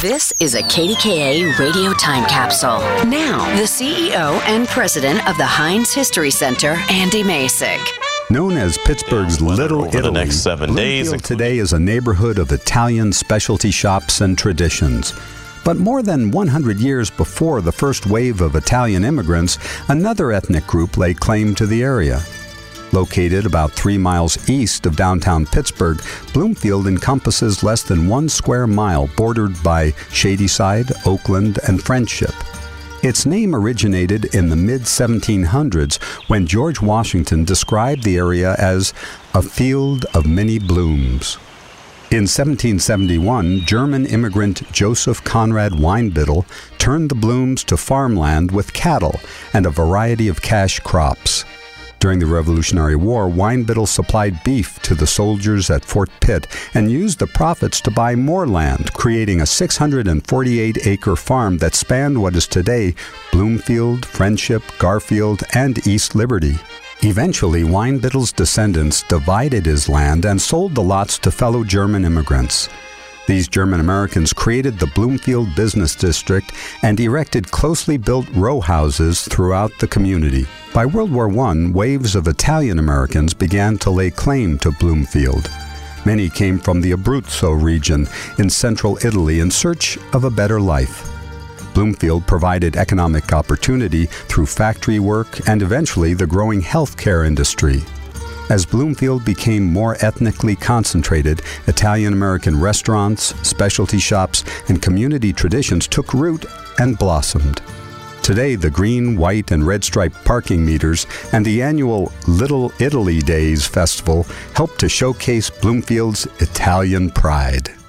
This is a KDKA radio time capsule. Now, the CEO and president of the Heinz History Center, Andy Masek. Known as Pittsburgh's Little Italy, the next 7 days. Bloomfield today is a neighborhood of Italian specialty shops and traditions. But more than 100 years before the first wave of Italian immigrants, another ethnic group laid claim to the area. Located about 3 miles east of downtown Pittsburgh, Bloomfield encompasses less than 1 square mile bordered by Shadyside, Oakland, and Friendship. Its name originated in the mid-1700s when George Washington described the area as a field of many blooms. In 1771, German immigrant Joseph Conrad Weinbittel turned the blooms to farmland with cattle and a variety of cash crops. During the Revolutionary War, Weinbittel supplied beef to the soldiers at Fort Pitt and used the profits to buy more land, creating a 648-acre farm that spanned what is today Bloomfield, Friendship, Garfield, and East Liberty. Eventually, Weinbittel's descendants divided his land and sold the lots to fellow German immigrants. These German Americans created the Bloomfield Business District and erected closely built row houses throughout the community. By World War I, waves of Italian Americans began to lay claim to Bloomfield. Many came from the Abruzzo region in central Italy in search of a better life. Bloomfield provided economic opportunity through factory work and eventually the growing healthcare industry. As Bloomfield became more ethnically concentrated, Italian-American restaurants, specialty shops, and community traditions took root and blossomed. Today, the green, white, and red-striped parking meters and the annual Little Italy Days festival help to showcase Bloomfield's Italian pride.